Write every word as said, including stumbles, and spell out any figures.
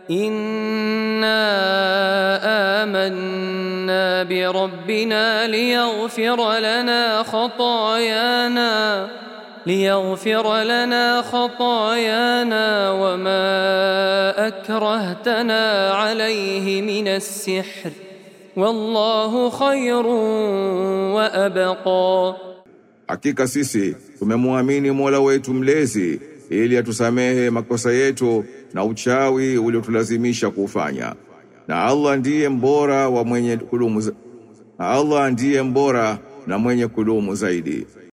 إنا آمنا بربنا ليغفر لنا خطايانا ليغفر لنا خطايانا وما أكرهتنا عليه من السحر والله خير وأبقى. Hakika sisi tumemwamini Mola wetu mlezi ili atusamehe makosa yetu na uchawi uliotulazimisha kufanya. Na Allah ndiye mbora wa mwenye kudumu. Na Allah ndiye mbora na mwenye kudumu zaidi.